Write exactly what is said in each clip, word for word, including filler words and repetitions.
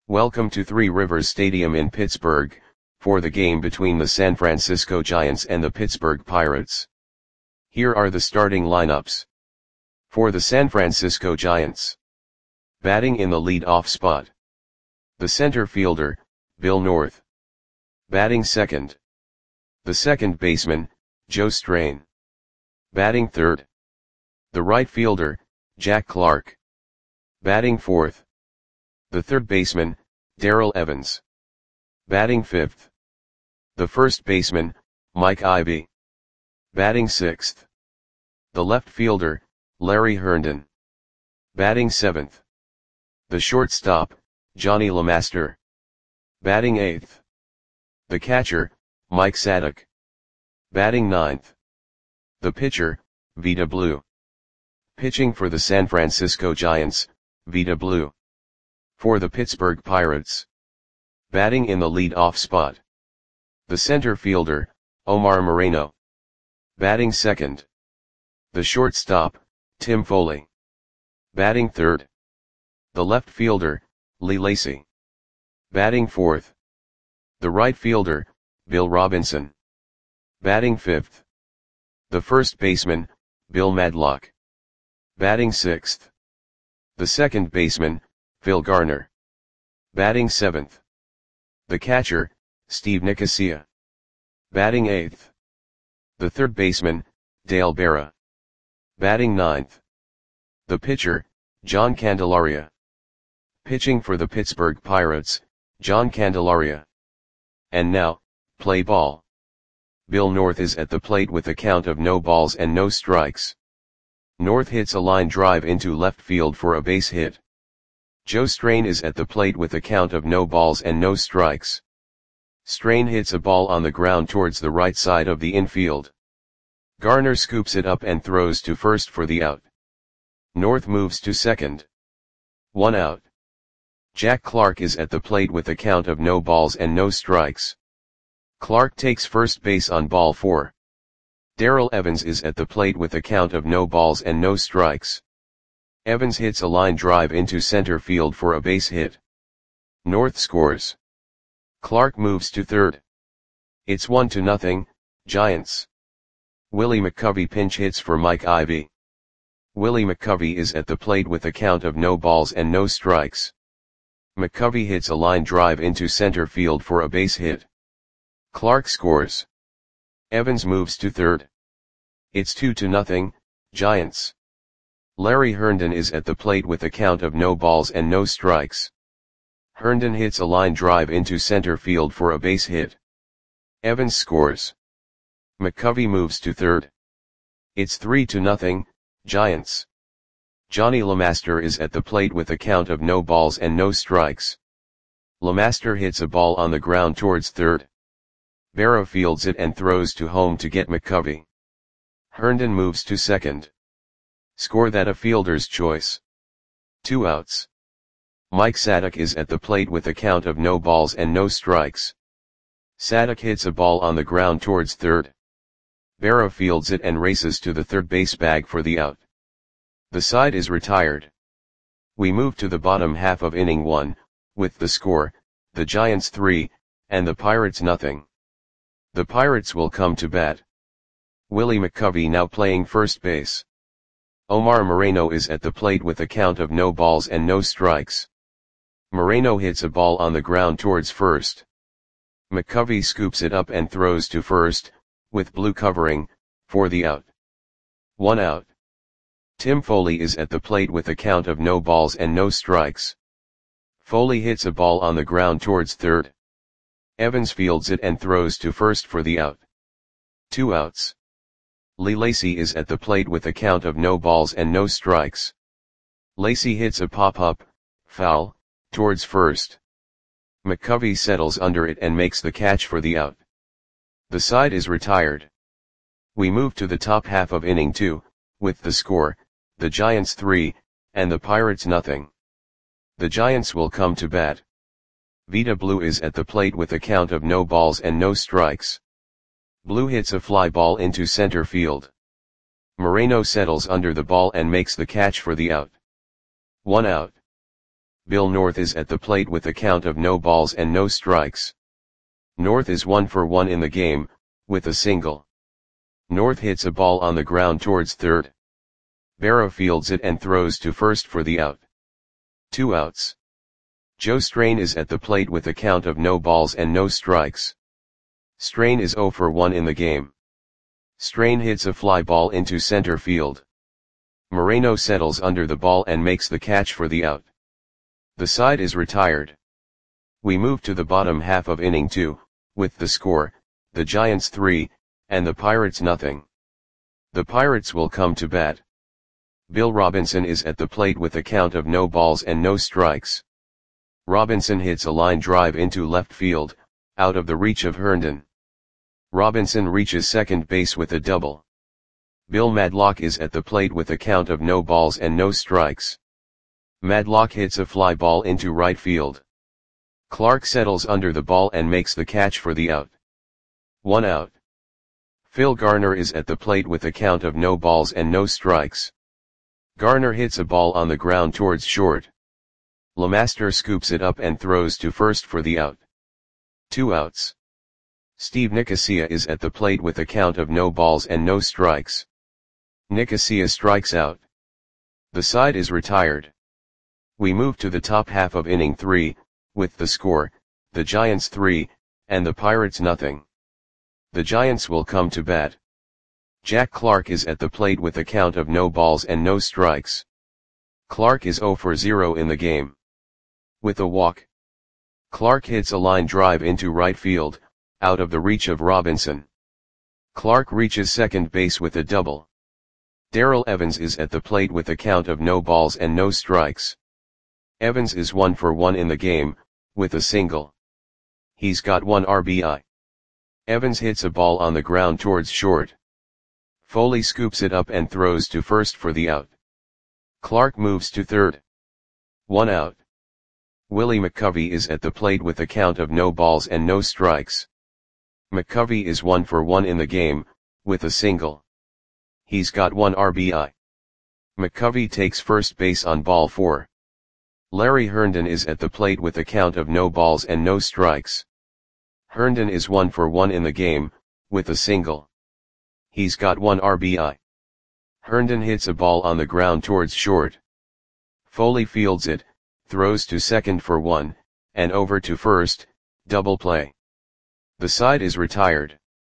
Welcome to Three Rivers Stadium in Pittsburgh, for the game between the San Francisco Giants and the Pittsburgh Pirates. Here are the starting lineups. For the San Francisco Giants. Batting in the lead-off spot. The center fielder, Bill North. Batting second. The second baseman, Joe Strain. Batting third. The right fielder, Jack Clark. Batting fourth. The third baseman, Darrell Evans. Batting fifth. The first baseman, Mike Ivy. Batting sixth. The left fielder, Larry Herndon. Batting seventh. The shortstop, Johnny LeMaster. Batting eighth. The catcher, Mike Sadek. Batting ninth. The pitcher, Vida Blue. Pitching for the San Francisco Giants, Vida Blue. For the Pittsburgh Pirates. Batting in the lead-off spot. The center fielder, Omar Moreno. Batting second. The shortstop, Tim Foley. Batting third. The left fielder, Lee Lacy. Batting fourth. The right fielder, Bill Robinson. Batting fifth. The first baseman, Bill Madlock. Batting sixth. The second baseman, Phil Garner. Batting seventh. The catcher, Steve Nicosia. Batting eighth. The third baseman, Dale Berra. Batting ninth. The pitcher, John Candelaria. Pitching for the Pittsburgh Pirates, John Candelaria. And now, play ball. Bill North is at the plate with a count of no balls and no strikes. North hits a line drive into left field for a base hit. Joe Strain is at the plate with a count of no balls and no strikes. Strain hits a ball on the ground towards the right side of the infield. Garner scoops it up and throws to first for the out. North moves to second. One out. Jack Clark is at the plate with a count of no balls and no strikes. Clark takes first base on ball four. Darrell Evans is at the plate with a count of no balls and no strikes. Evans hits a line drive into center field for a base hit. North scores. Clark moves to third. It's one to nothing, Giants. Willie McCovey pinch hits for Mike Ivy. Willie McCovey is at the plate with a count of no balls and no strikes. McCovey hits a line drive into center field for a base hit. Clark scores. Evans moves to third. It's two to nothing, Giants. Larry Herndon is at the plate with a count of no balls and no strikes. Herndon hits a line drive into center field for a base hit. Evans scores. McCovey moves to third. It's three to nothing, Giants. Johnny LeMaster is at the plate with a count of no balls and no strikes. LeMaster hits a ball on the ground towards third. Berra fields it and throws to home to get McCovey. Herndon moves to second. Score that a fielder's choice. Two outs. Mike Sadek is at the plate with a count of no balls and no strikes. Sadek hits a ball on the ground towards third. Berra fields it and races to the third base bag for the out. The side is retired. We move to the bottom half of inning one, with the score, the Giants three, and the Pirates nothing. The Pirates will come to bat. Willie McCovey now playing first base. Omar Moreno is at the plate with a count of no balls and no strikes. Moreno hits a ball on the ground towards first. McCovey scoops it up and throws to first, with Blue covering, for the out. One out. Tim Foley is at the plate with a count of no balls and no strikes. Foley hits a ball on the ground towards third. Evans fields it and throws to first for the out. Two outs. Lee Lacy is at the plate with a count of no balls and no strikes. Lacy hits a pop-up, foul, towards first. McCovey settles under it and makes the catch for the out. The side is retired. We move to the top half of inning two, with the score, the Giants three, and the Pirates nothing. The Giants will come to bat. Vida Blue is at the plate with a count of no balls and no strikes. Blue hits a fly ball into center field. Moreno settles under the ball and makes the catch for the out. One out. Bill North is at the plate with a count of no balls and no strikes. North is one for one in the game, with a single. North hits a ball on the ground towards third. Berra fields it and throws to first for the out. Two outs. Joe Strain is at the plate with a count of no balls and no strikes. Strain is zero for one in the game. Strain hits a fly ball into center field. Moreno settles under the ball and makes the catch for the out. The side is retired. We move to the bottom half of inning two, with the score, the Giants three, and the Pirates nothing. The Pirates will come to bat. Bill Robinson is at the plate with a count of no balls and no strikes. Robinson hits a line drive into left field, out of the reach of Herndon. Robinson reaches second base with a double. Bill Madlock is at the plate with a count of no balls and no strikes. Madlock hits a fly ball into right field. Clark settles under the ball and makes the catch for the out. One out. Phil Garner is at the plate with a count of no balls and no strikes. Garner hits a ball on the ground towards short. LeMaster scoops it up and throws to first for the out. Two outs. Steve Nicosia is at the plate with a count of no balls and no strikes. Nicosia strikes out. The side is retired. We move to the top half of inning three, with the score, the Giants three, and the Pirates nothing. The Giants will come to bat. Jack Clark is at the plate with a count of no balls and no strikes. Clark is zero for zero in the game. With a walk. Clark hits a line drive into right field, out of the reach of Robinson. Clark reaches second base with a double. Darrell Evans is at the plate with a count of no balls and no strikes. Evans is one for one in the game, with a single. He's got one R B I. Evans hits a ball on the ground towards short. Foley scoops it up and throws to first for the out. Clark moves to third. One out. Willie McCovey is at the plate with a count of no balls and no strikes. McCovey is one for one in the game, with a single. He's got one R B I. McCovey takes first base on ball four. Larry Herndon is at the plate with a count of no balls and no strikes. Herndon is one for one in the game, with a single. He's got one R B I. Herndon hits a ball on the ground towards short. Foley fields it, throws to second for one, and over to first, double play. The side is retired.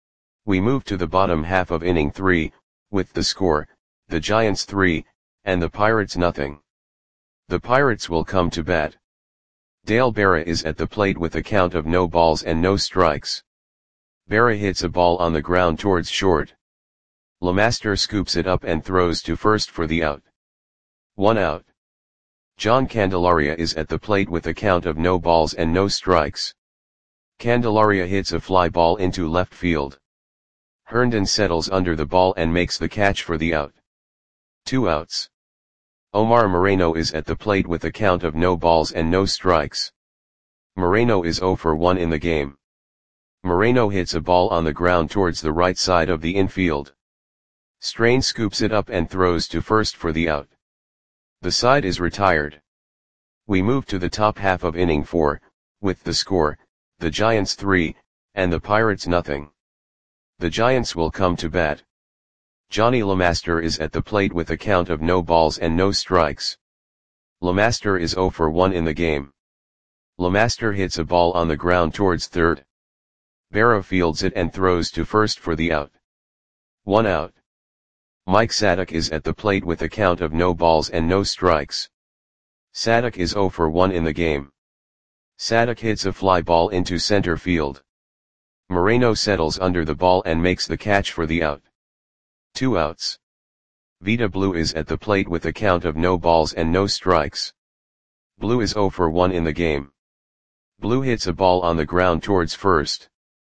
We move to the bottom half of inning three, with the score, the Giants three, and the Pirates nothing. The Pirates will come to bat. Dale Berra is at the plate with a count of no balls and no strikes. Berra hits a ball on the ground towards short. LeMaster scoops it up and throws to first for the out. One out. John Candelaria is at the plate with a count of no balls and no strikes. Candelaria hits a fly ball into left field. Herndon settles under the ball and makes the catch for the out. Two outs. Omar Moreno is at the plate with a count of no balls and no strikes. Moreno is zero for one in the game. Moreno hits a ball on the ground towards the right side of the infield. Strain scoops it up and throws to first for the out. The side is retired. We move to the top half of inning four, with the score, the Giants three, and the Pirates nothing. The Giants will come to bat. Johnny LeMaster is at the plate with a count of no balls and no strikes. LeMaster is zero for one in the game. LeMaster hits a ball on the ground towards third. Berra fields it and throws to first for the out. One out. Mike Sadek is at the plate with a count of no balls and no strikes. Sadek is zero for one in the game. Sadek hits a fly ball into center field. Moreno settles under the ball and makes the catch for the out. Two outs. Vida Blue is at the plate with a count of no balls and no strikes. Blue is zero for one in the game. Blue hits a ball on the ground towards first.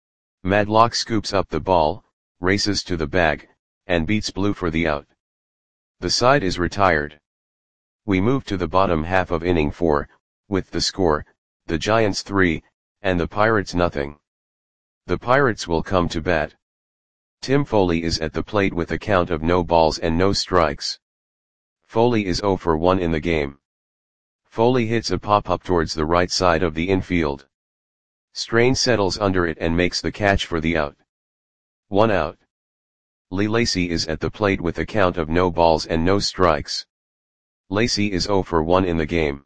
Madlock scoops up the ball, races to the bag, and beats Blue for the out. The side is retired. We move to the bottom half of inning four, with the score, the Giants three, and the Pirates nothing. The Pirates will come to bat. Tim Foley is at the plate with a count of no balls and no strikes. Foley is zero for one in the game. Foley hits a pop-up towards the right side of the infield. Strain settles under it and makes the catch for the out. One out. Lee Lacy is at the plate with a count of no balls and no strikes. Lacy is oh for one in the game.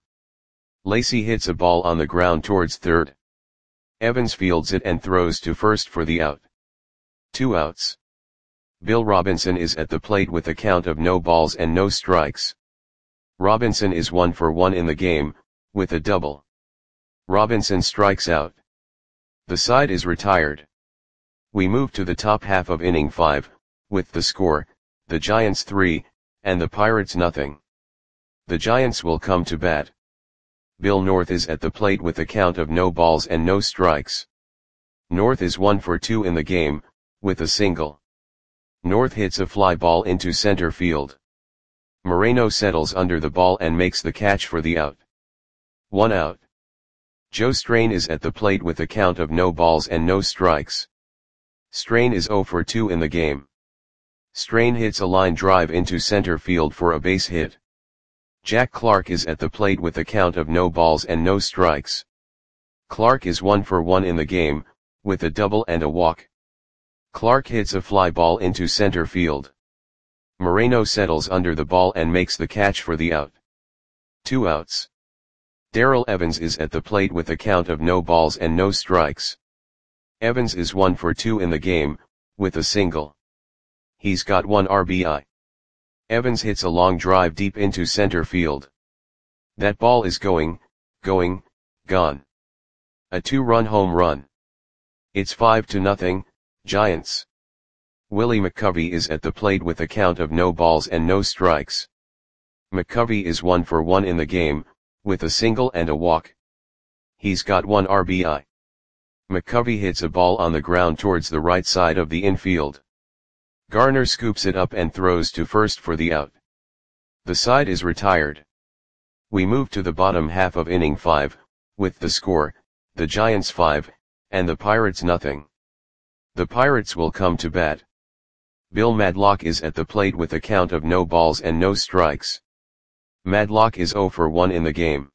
Lacy hits a ball on the ground towards third. Evans fields it and throws to first for the out. Two outs. Bill Robinson is at the plate with a count of no balls and no strikes. Robinson is one for one in the game, with a double. Robinson strikes out. The side is retired. We move to the top half of inning five, with the score, the Giants three, and the Pirates nothing. The Giants will come to bat. Bill North is at the plate with a count of no balls and no strikes. North is one for two in the game, with a single. North hits a fly ball into center field. Moreno settles under the ball and makes the catch for the out. One out. Joe Strain is at the plate with a count of no balls and no strikes. Strain is oh for two in the game. Strain hits a line drive into center field for a base hit. Jack Clark is at the plate with a count of no balls and no strikes. Clark is one for one in the game, with a double and a walk. Clark hits a fly ball into center field. Moreno settles under the ball and makes the catch for the out. Two outs. Darrell Evans is at the plate with a count of no balls and no strikes. Evans is one for two in the game, with a single. He's got one R B I. Evans hits a long drive deep into center field. That ball is going, going, gone. A two-run home run. It's five to nothing, Giants. Willie McCovey is at the plate with a count of no balls and no strikes. McCovey is one for one in the game, with a single and a walk. He's got one R B I. McCovey hits a ball on the ground towards the right side of the infield. Garner scoops it up and throws to first for the out. The side is retired. We move to the bottom half of inning five, with the score, the Giants five, and the Pirates nothing. The Pirates will come to bat. Bill Madlock is at the plate with a count of no balls and no strikes. Madlock is oh for one in the game.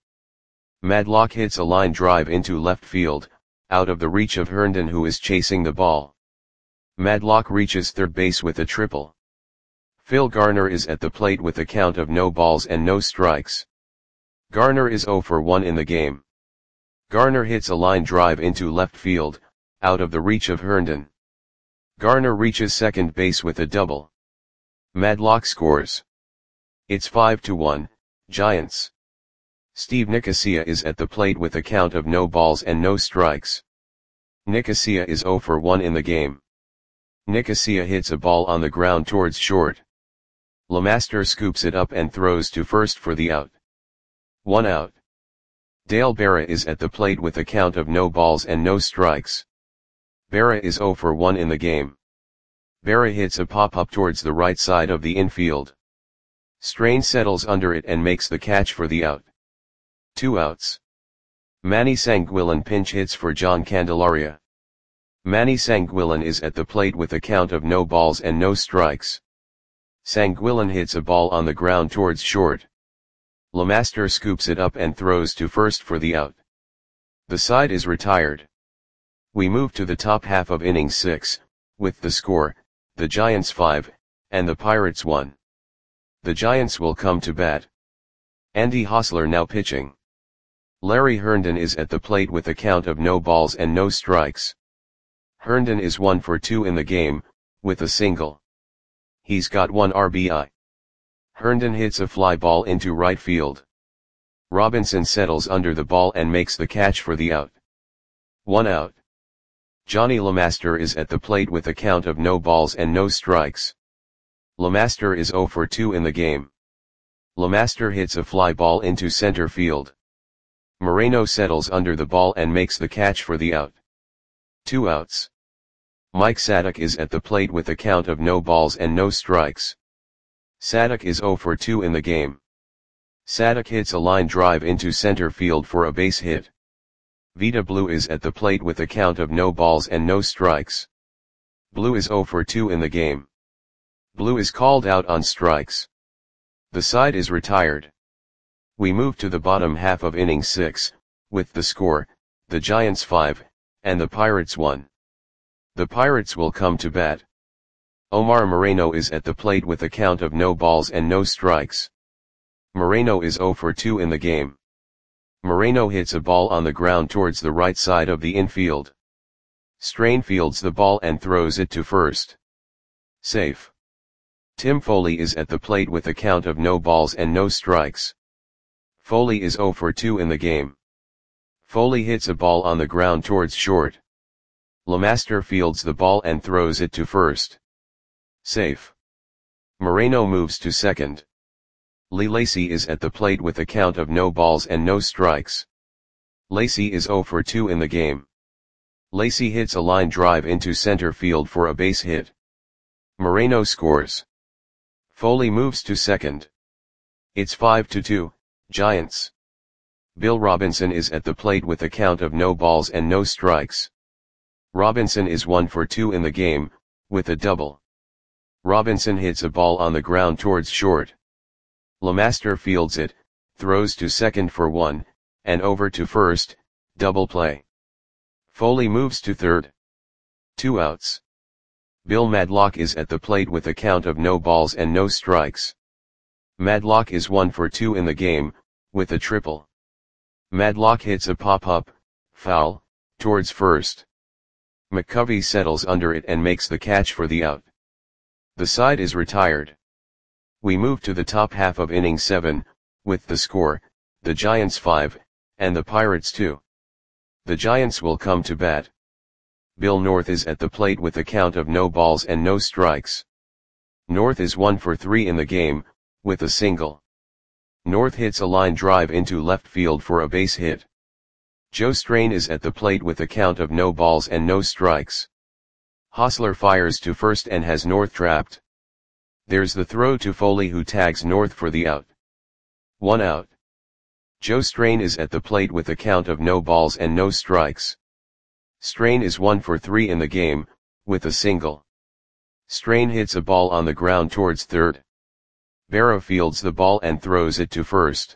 Madlock hits a line drive into left field, out of the reach of Herndon, who is chasing the ball. Madlock reaches third base with a triple. Phil Garner is at the plate with a count of no balls and no strikes. Garner is oh for one in the game. Garner hits a line drive into left field, out of the reach of Herndon. Garner reaches second base with a double. Madlock scores. It's five to one, Giants. Steve Nicosia is at the plate with a count of no balls and no strikes. Nicosia is oh for one in the game. Nicosia hits a ball on the ground towards short. LeMaster scoops it up and throws to first for the out. One out. Dale Berra is at the plate with a count of no balls and no strikes. Berra is oh for one in the game. Berra hits a pop-up towards the right side of the infield. Strain settles under it and makes the catch for the out. Two outs. Manny Sanguillen pinch hits for John Candelaria. Manny Sanguillen is at the plate with a count of no balls and no strikes. Sanguillen hits a ball on the ground towards short. LeMaster scoops it up and throws to first for the out. The side is retired. We move to the top half of inning six, with the score, the Giants five, and the Pirates one. The Giants will come to bat. Andy Hosler now pitching. Larry Herndon is at the plate with a count of no balls and no strikes. Herndon is one for two in the game, with a single. He's got one R B I. Herndon hits a fly ball into right field. Robinson settles under the ball and makes the catch for the out. One out. Johnny LeMaster is at the plate with a count of no balls and no strikes. LeMaster is oh for two in the game. LeMaster hits a fly ball into center field. Moreno settles under the ball and makes the catch for the out. Two outs. Mike Sadek is at the plate with a count of no balls and no strikes. Sadek is oh for two in the game. Sadek hits a line drive into center field for a base hit. Vida Blue is at the plate with a count of no balls and no strikes. Blue is oh for two in the game. Blue is called out on strikes. The side is retired. We move to the bottom half of inning six, with the score, the Giants five, and the Pirates one. The Pirates will come to bat. Omar Moreno is at the plate with a count of no balls and no strikes. Moreno is zero for two in the game. Moreno hits a ball on the ground towards the right side of the infield. Strain fields the ball and throws it to first. Safe. Tim Foley is at the plate with a count of no balls and no strikes. Foley is zero for two in the game. Foley hits a ball on the ground towards short. Lemaster fields the ball and throws it to first. Safe. Moreno moves to second. Lee Lacy is at the plate with a count of no balls and no strikes. Lacy is zero for two in the game. Lacy hits a line drive into center field for a base hit. Moreno scores. Foley moves to second. It's five to two, Giants. Bill Robinson is at the plate with a count of no balls and no strikes. Robinson is one for two in the game, with a double. Robinson hits a ball on the ground towards short. Lemaster fields it, throws to second for one, and over to first, double play. Foley moves to third. Two outs. Bill Madlock is at the plate with a count of no balls and no strikes. Madlock is one for two in the game, with a triple. Madlock hits a pop-up, foul, towards first. McCovey settles under it and makes the catch for the out. The side is retired. We move to the top half of inning seven, with the score, the Giants five, and the Pirates two. The Giants will come to bat. Bill North is at the plate with a count of no balls and no strikes. North is one for three in the game, with a single. North hits a line drive into left field for a base hit. Joe Strain is at the plate with a count of no balls and no strikes. Hosler fires to first and has North trapped. There's the throw to Foley, who tags North for the out. One out. Joe Strain is at the plate with a count of no balls and no strikes. Strain is one for three in the game, with a single. Strain hits a ball on the ground towards third. Berra fields the ball and throws it to first.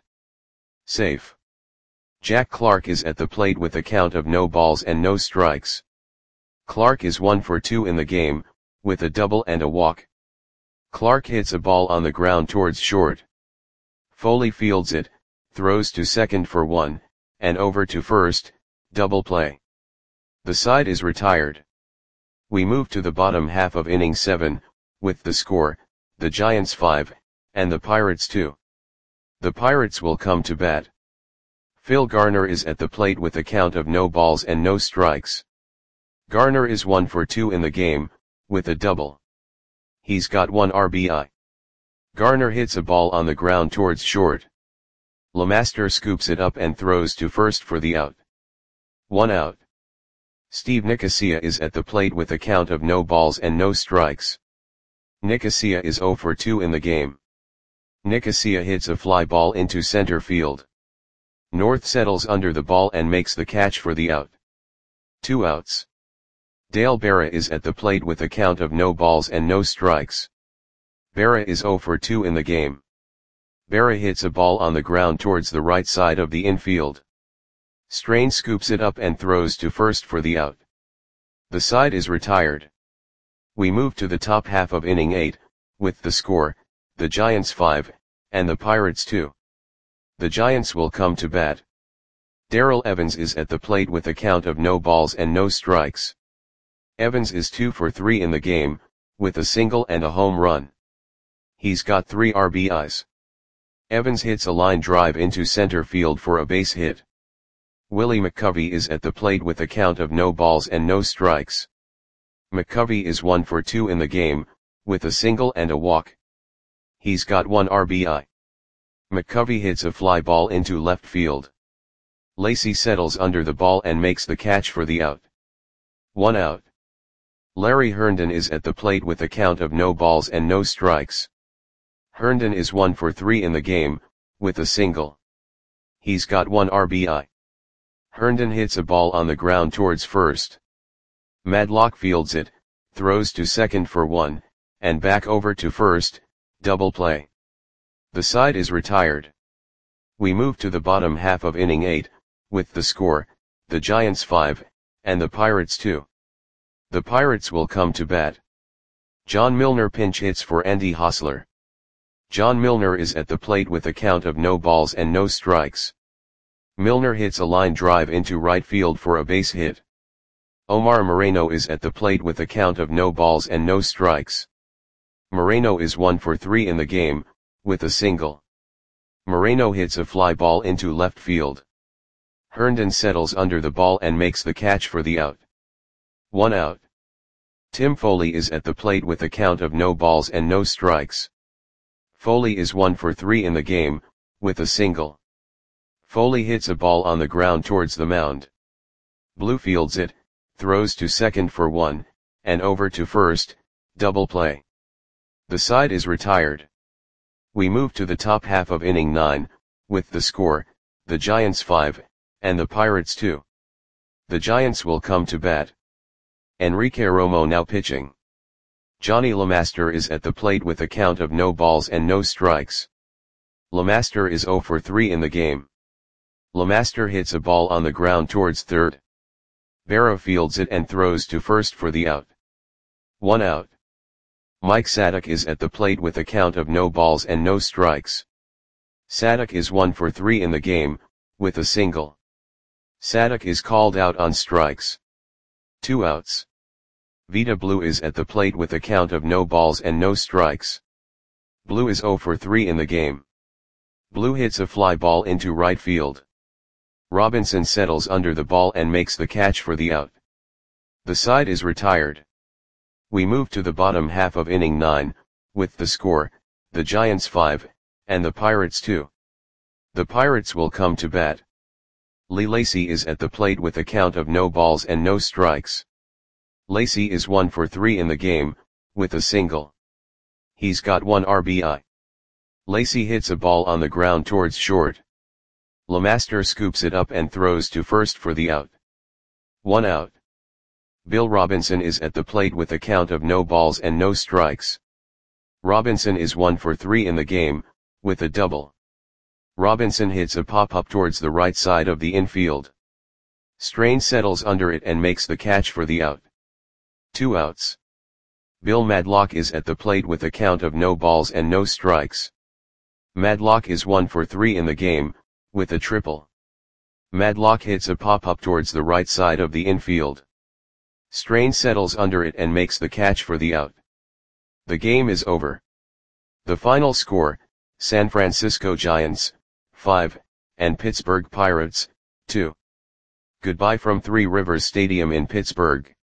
Safe. Jack Clark is at the plate with a count of no balls and no strikes. Clark is one for two in the game, with a double and a walk. Clark hits a ball on the ground towards short. Foley fields it, throws to second for one, and over to first, double play. The side is retired. We move to the bottom half of inning seven, with the score, the Giants five, and the Pirates two. The Pirates will come to bat. Phil Garner is at the plate with a count of no balls and no strikes. Garner is one for two in the game, with a double. He's got one R B I. Garner hits a ball on the ground towards short. Lemaster scoops it up and throws to first for the out. One out. Steve Nicosia is at the plate with a count of no balls and no strikes. Nicosia is zero for two in the game. Nicosia hits a fly ball into center field. North settles under the ball and makes the catch for the out. Two outs. Dale Berra is at the plate with a count of no balls and no strikes. Berra is zero for two in the game. Berra hits a ball on the ground towards the right side of the infield. Strain scoops it up and throws to first for the out. The side is retired. We move to the top half of inning eight, with the score, the Giants five, and the Pirates two. The Giants will come to bat. Darrell Evans is at the plate with a count of no balls and no strikes. Evans is two for three in the game, with a single and a home run. He's got three R B Is. Evans hits a line drive into center field for a base hit. Willie McCovey is at the plate with a count of no balls and no strikes. McCovey is one for two in the game, with a single and a walk. He's got one R B I. McCovey hits a fly ball into left field. Lacy settles under the ball and makes the catch for the out. One out. Larry Herndon is at the plate with a count of no balls and no strikes. Herndon is one for three in the game, with a single. He's got one R B I. Herndon hits a ball on the ground towards first. Madlock fields it, throws to second for one, and back over to first, double play. The side is retired. We move to the bottom half of inning eight, with the score, the Giants five, and the Pirates two. The Pirates will come to bat. John Milner pinch hits for Andy Hosler. John Milner is at the plate with a count of no balls and no strikes. Milner hits a line drive into right field for a base hit. Omar Moreno is at the plate with a count of no balls and no strikes. Moreno is one for three in the game, with a single. Moreno hits a fly ball into left field. Herndon settles under the ball and makes the catch for the out. One out. Tim Foley is at the plate with a count of no balls and no strikes. Foley is one for three in the game, with a single. Foley hits a ball on the ground towards the mound. Blue fields it, throws to second for one, and over to first, double play. The side is retired. We move to the top half of inning nine, with the score, the Giants five, and the Pirates two. The Giants will come to bat. Enrique Romo now pitching. Johnny LeMaster is at the plate with a count of no balls and no strikes. LeMaster is zero for three in the game. LeMaster hits a ball on the ground towards third. Berra fields it and throws to first for the out. One out. Mike Sadek is at the plate with a count of no balls and no strikes. Sadek is one for three in the game, with a single. Sadek is called out on strikes. Two outs. Vida Blue is at the plate with a count of no balls and no strikes. Blue is zero for three in the game. Blue hits a fly ball into right field. Robinson settles under the ball and makes the catch for the out. The side is retired. We move to the bottom half of inning nine, with the score, the Giants five, and the Pirates two. The Pirates will come to bat. Lee Lacy is at the plate with a count of no balls and no strikes. Lacy is one for three in the game, with a single. He's got one R B I. Lacy hits a ball on the ground towards short. LeMaster scoops it up and throws to first for the out. One out. Bill Robinson is at the plate with a count of no balls and no strikes. Robinson is one for three in the game, with a double. Robinson hits a pop-up towards the right side of the infield. Strain settles under it and makes the catch for the out. Two outs. Bill Madlock is at the plate with a count of no balls and no strikes. Madlock is one for three in the game, with a triple. Madlock hits a pop-up towards the right side of the infield. Strain settles under it and makes the catch for the out. The game is over. The final score, San Francisco Giants, five, and Pittsburgh Pirates, two. Goodbye from Three Rivers Stadium in Pittsburgh.